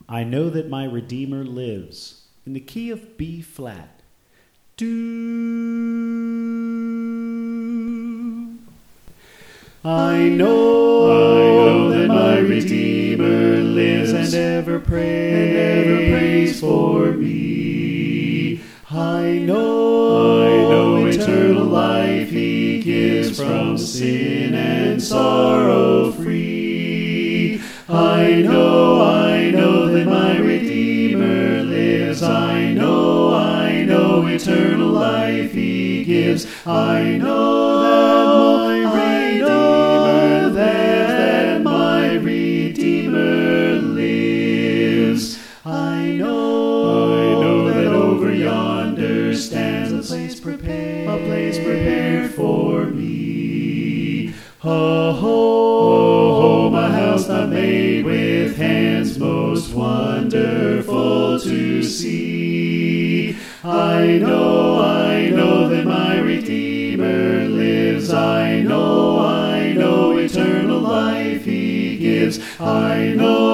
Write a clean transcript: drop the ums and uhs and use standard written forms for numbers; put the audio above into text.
I know that my Redeemer lives. In the key of B flat. Do. I know that my Redeemer lives and ever prays for me. I know eternal life he gives, from sin and sorrow free. I know that my Redeemer lives. I know eternal life he gives. I know that my Redeemer lives. I know that over yonder stands a place prepared for me. Oh, my house not made with hands, most wonderful to see. I know that my Redeemer lives. I know eternal life he gives. I know